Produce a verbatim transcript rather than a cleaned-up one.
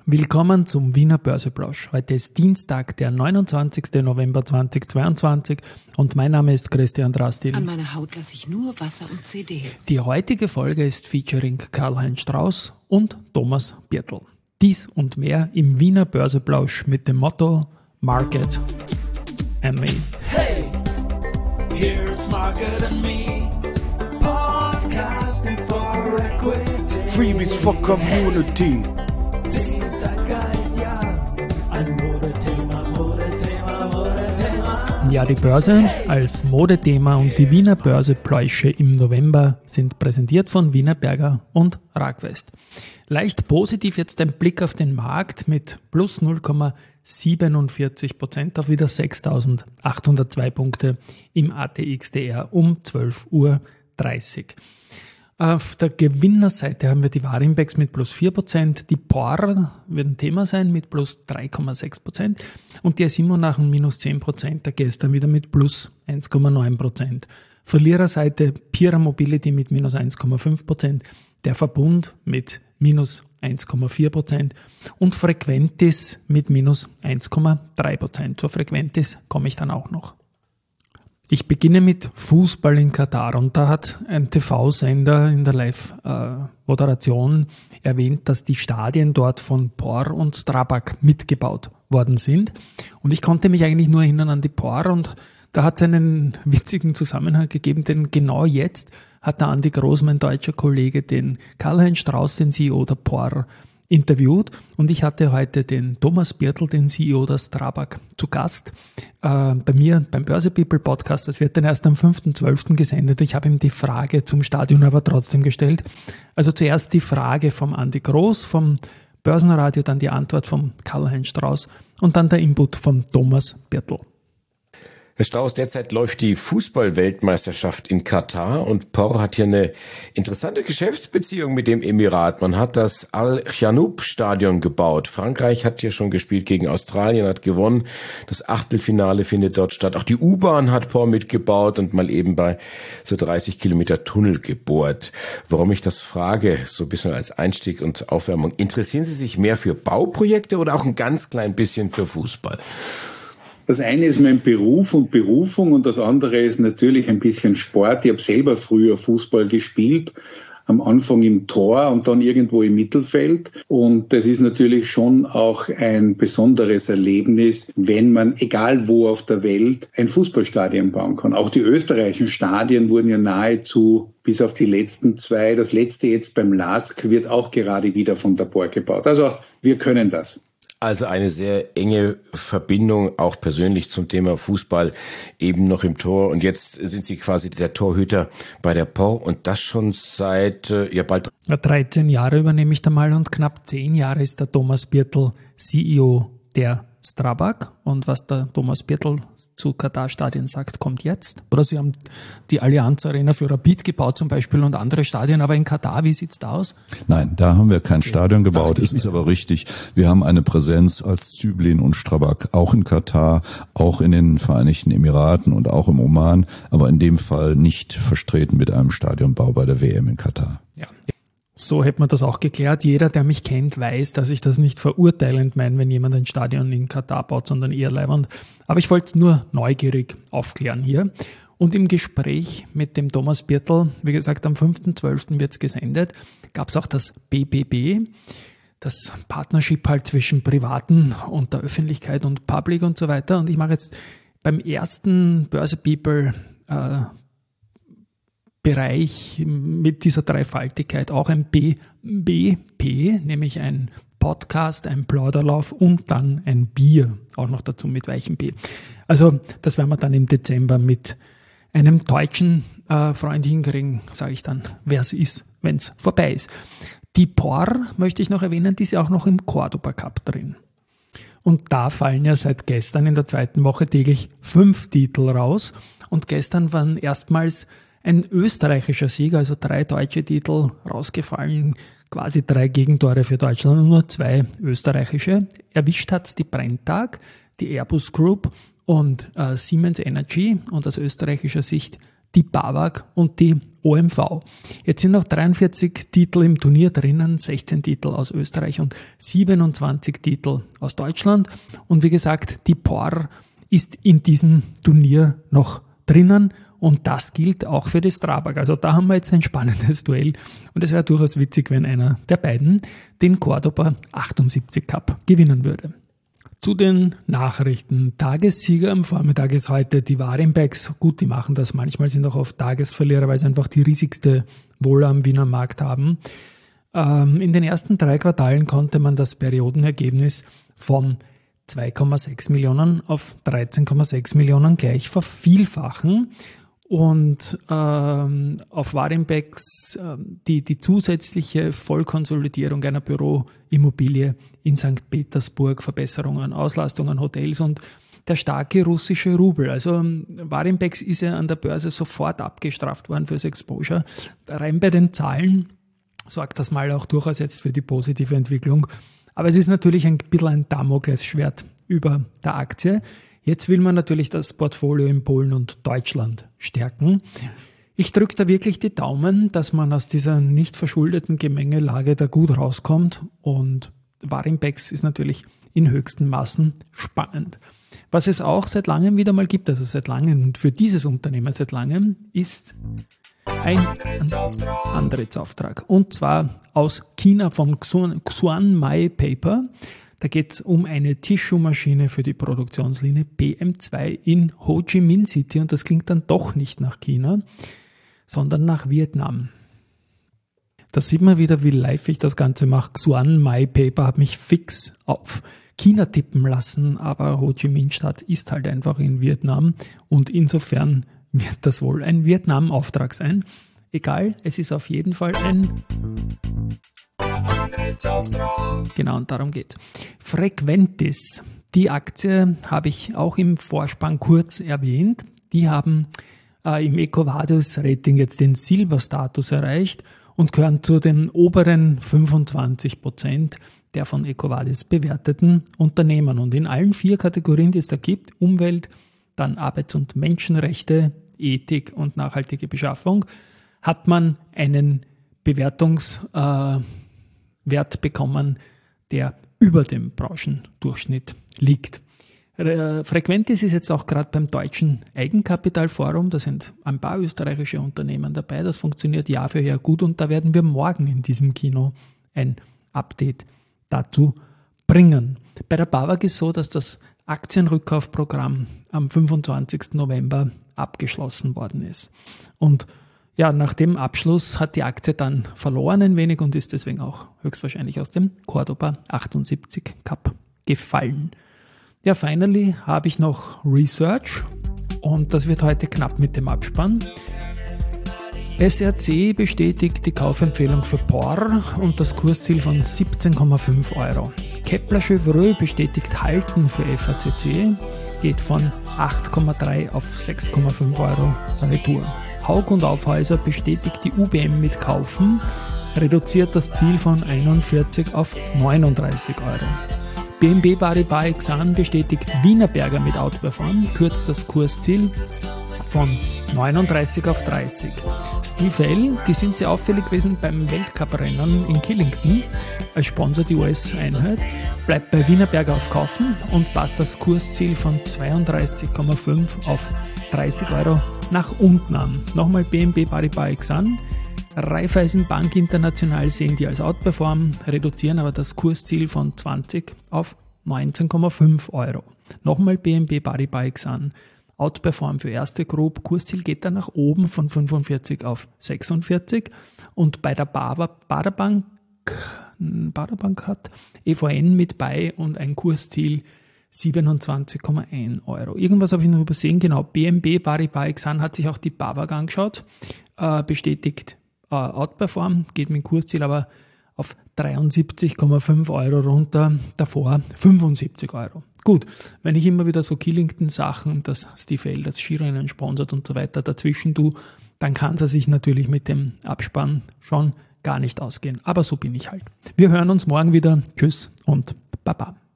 Willkommen zum Wiener Börseplausch. Heute ist Dienstag, der neunundzwanzigster November zweitausendzweiundzwanzig und mein Name ist Christian Drastil. An meiner Haut lasse ich nur Wasser und C D. Die heutige Folge ist featuring Karl-Heinz Strauß und Thomas Birtel. Dies und mehr im Wiener Börseplausch mit dem Motto Market and Me. Hey, here's Market and Me, podcasting for equity. Freebies for Community. Den Zeitgeist, ja, ein Modethema, Modethema, Modethema. Ja, die Börse als Modethema und die Wiener Börsepläusche im November sind präsentiert von Wienerberger und Ragwest. Leicht positiv jetzt ein Blick auf den Markt mit plus null Komma siebenundvierzig Prozent auf wieder sechstausendachthundertzwei Punkte im A T X T R um zwölf Uhr dreißig. Auf der Gewinnerseite haben wir die Warindex mit plus vier Prozent, die P O R wird ein Thema sein mit plus drei Komma sechs Prozent und die S I M O nach minus zehn Prozent, der gestern wieder mit plus eins Komma neun Prozent. Verliererseite Pira Mobility mit minus eins Komma fünf Prozent, der Verbund mit minus eins Komma vier Prozent und Frequentis mit minus eins Komma drei Prozent. Zur Frequentis komme ich dann auch noch. Ich beginne mit Fußball in Katar und da hat ein T V-Sender in der Live-Moderation erwähnt, dass die Stadien dort von P O R und Strabag mitgebaut worden sind. Und ich konnte mich eigentlich nur erinnern an die P O R und da hat es einen witzigen Zusammenhang gegeben, denn genau jetzt hat der Andi Groß, mein deutscher Kollege, den Karl-Heinz Strauß, den C E O der P O R, interviewt und ich hatte heute den Thomas Birtel, den C E O der Strabag, zu Gast äh, bei mir beim Börse People Podcast. Das wird dann erst am fünften zwölften gesendet. Ich habe ihm die Frage zum Stadion aber trotzdem gestellt. Also zuerst die Frage vom Andi Groß, vom Börsenradio, dann die Antwort vom Karl-Heinz Strauß und dann der Input vom Thomas Birtel. Herr Strauß, derzeit läuft die Fußball-Weltmeisterschaft in Katar und P O R hat hier eine interessante Geschäftsbeziehung mit dem Emirat. Man hat das Al-Janoub-Stadion gebaut. Frankreich hat hier schon gespielt gegen Australien, hat gewonnen. Das Achtelfinale findet dort statt. Auch die U-Bahn hat P O R mitgebaut und mal eben bei so dreißig Kilometer Tunnel gebohrt. Warum ich das frage, so ein bisschen als Einstieg und Aufwärmung. Interessieren Sie sich mehr für Bauprojekte oder auch ein ganz klein bisschen für Fußball? Das eine ist mein Beruf und Berufung und das andere ist natürlich ein bisschen Sport. Ich habe selber früher Fußball gespielt, am Anfang im Tor und dann irgendwo im Mittelfeld. Und das ist natürlich schon auch ein besonderes Erlebnis, wenn man, egal wo auf der Welt, ein Fußballstadion bauen kann. Auch die österreichischen Stadien wurden ja nahezu bis auf die letzten zwei. Das letzte jetzt beim L A S K wird auch gerade wieder von der P O R gebaut. Also wir können das. Also eine sehr enge Verbindung, auch persönlich zum Thema Fußball, eben noch im Tor. Und jetzt sind Sie quasi der Torhüter bei der P O R und das schon seit äh, ja bald dreizehn Jahre übernehme ich da mal und knapp zehn Jahre ist der Thomas Birtel C E O der Strabag. Und was der Thomas Birtel zu Katar-Stadien sagt, kommt jetzt. Oder Sie haben die Allianz Arena für Rapid gebaut zum Beispiel und andere Stadien, aber in Katar, wie sieht's da aus? Nein, da haben wir kein okay. Stadion gebaut. Es ist aber richtig, wir haben eine Präsenz als Zyblin und Strabag, auch in Katar, auch in den Vereinigten Emiraten und auch im Oman, aber in dem Fall nicht vertreten mit einem Stadionbau bei der W M in Katar. Ja. So hätte man das auch geklärt. Jeder, der mich kennt, weiß, dass ich das nicht verurteilend meine, wenn jemand ein Stadion in Katar baut, sondern eher leiwand. Aber ich wollte es nur neugierig aufklären hier. Und im Gespräch mit dem Thomas Birtel, wie gesagt, am fünften zwölften wird es gesendet, gab es auch das B B B, das Partnership halt zwischen Privaten und der Öffentlichkeit und Public und so weiter. Und ich mache jetzt beim ersten Börse People äh, Bereich mit dieser Dreifaltigkeit auch ein B B P, nämlich ein Podcast, ein Plauderlauf und dann ein Bier, auch noch dazu mit weichem B. Also das werden wir dann im Dezember mit einem deutschen äh, Freund hinkriegen, sage ich dann, wer es ist, wenn es vorbei ist. Die P O R, möchte ich noch erwähnen, die ist ja auch noch im Cordoba Cup drin. Und da fallen ja seit gestern in der zweiten Woche täglich fünf Titel raus. Und gestern waren erstmals ein österreichischer Sieger, also drei deutsche Titel rausgefallen, quasi drei Gegentore für Deutschland und nur zwei österreichische. Erwischt hat die Brenntag, die Airbus Group und äh, Siemens Energy und aus österreichischer Sicht die BAWAG und die O M V. Jetzt sind noch dreiundvierzig Titel im Turnier drinnen, sechzehn Titel aus Österreich und siebenundzwanzig Titel aus Deutschland. Und wie gesagt, die P O R ist in diesem Turnier noch drinnen und das gilt auch für die Strabag. Also da haben wir jetzt ein spannendes Duell und es wäre durchaus witzig, wenn einer der beiden den Cordoba achtundsiebzig Cup gewinnen würde. Zu den Nachrichten. Tagessieger am Vormittag ist heute die Warimpex. Gut, die machen das. Manchmal sind auch oft Tagesverlierer, weil sie einfach die riesigste Wolle am Wiener Markt haben. Ähm, in den ersten drei Quartalen konnte man das Periodenergebnis von zwei Komma sechs Millionen auf dreizehn Komma sechs Millionen gleich vervielfachen. Und ähm, auf Warimpex äh, die, die zusätzliche Vollkonsolidierung einer Büroimmobilie in Sankt Petersburg, Verbesserungen, Auslastungen, Hotels und der starke russische Rubel. Also Warimpex ist ja an der Börse sofort abgestraft worden fürs Exposure. Rein bei den Zahlen sorgt das mal auch durchaus jetzt für die positive Entwicklung. Aber es ist natürlich ein bisschen ein Damoklesschwert über der Aktie. Jetzt will man natürlich das Portfolio in Polen und Deutschland stärken. Ich drücke da wirklich die Daumen, dass man aus dieser nicht verschuldeten Gemengelage da gut rauskommt und Warimpex ist natürlich in höchsten Maßen spannend. Was es auch seit langem wieder mal gibt, also seit langem und für dieses Unternehmen seit langem, ist ein Antrittsauftrag und zwar aus China von Xuanmai Paper. Da geht es um eine Tissue-Maschine für die Produktionslinie P M zwei in Ho Chi Minh City und das klingt dann doch nicht nach China, sondern nach Vietnam. Da sieht man wieder, wie live ich das Ganze mache. Xuanmai Paper hat mich fix auf China tippen lassen, aber Ho Chi Minh Stadt ist halt einfach in Vietnam und insofern wird das wohl ein Vietnam-Auftrag sein. Egal, es ist auf jeden Fall ein... Genau, und darum geht's. Frequentis, die Aktie habe ich auch im Vorspann kurz erwähnt. Die haben äh, im EcoVadis-Rating jetzt den Silber-Status erreicht und gehören zu den oberen fünfundzwanzig Prozent der von EcoVadis bewerteten Unternehmen. Und in allen vier Kategorien, die es da gibt, Umwelt, dann Arbeits- und Menschenrechte, Ethik und nachhaltige Beschaffung, hat man einen Bewertungswert äh, bekommen, der über dem Branchendurchschnitt liegt. Frequentis ist jetzt auch gerade beim Deutschen Eigenkapitalforum, da sind ein paar österreichische Unternehmen dabei, das funktioniert Jahr für Jahr gut und da werden wir morgen in diesem Kino ein Update dazu bringen. Bei der BAWAG ist so, dass das Aktienrückkaufprogramm am fünfundzwanzigsten November abgeschlossen worden ist. Und ja, nach dem Abschluss hat die Aktie dann verloren ein wenig und ist deswegen auch höchstwahrscheinlich aus dem Cordoba achtundsiebzig Cup gefallen. Ja, finally habe ich noch Research und das wird heute knapp mit dem Abspann. S R C bestätigt die Kaufempfehlung für P O R und das Kursziel von siebzehn Komma fünf Euro. Kepler Chevreux bestätigt Halten für F A C C, geht von acht Komma drei auf sechs Komma fünf Euro Retour. Haug und Aufhäuser bestätigt die U B M mit Kaufen, reduziert das Ziel von einundvierzig auf neununddreißig Euro. B N P Paribas Exane bestätigt Wienerberger mit Outperform, kürzt das Kursziel von neununddreißig auf dreißig. Stifel, die sind sehr auffällig gewesen beim Weltcuprennen in Killington, als Sponsor die U S-Einheit, bleibt bei Wienerberger auf Kaufen und passt das Kursziel von zweiunddreißig Komma fünf auf dreißig Euro nach unten an. Nochmal B N P Paribas Exane. Raiffeisenbank International sehen die als Outperform, reduzieren aber das Kursziel von zwanzig auf neunzehn Komma fünf Euro. Nochmal B N P Paribas Exane. Outperform für erste Group, Kursziel geht dann nach oben von fünfundvierzig auf sechsundvierzig und bei der Baderbank, Baderbank hat E V N mit bei und ein Kursziel siebenundzwanzig Komma eins Euro. Irgendwas habe ich noch übersehen, genau, B N P Paribas Exane hat sich auch die BAWAG angeschaut, äh, bestätigt äh, Outperform, geht mit dem Kursziel aber auf dreiundsiebzig Komma fünf Euro runter, davor fünfundsiebzig Euro. Gut, wenn ich immer wieder so Killington-Sachen, das Stifel, das Skirennen sponsert und so weiter dazwischen tue, dann kann es sich natürlich mit dem Abspann schon gar nicht ausgehen. Aber so bin ich halt. Wir hören uns morgen wieder. Tschüss und Baba.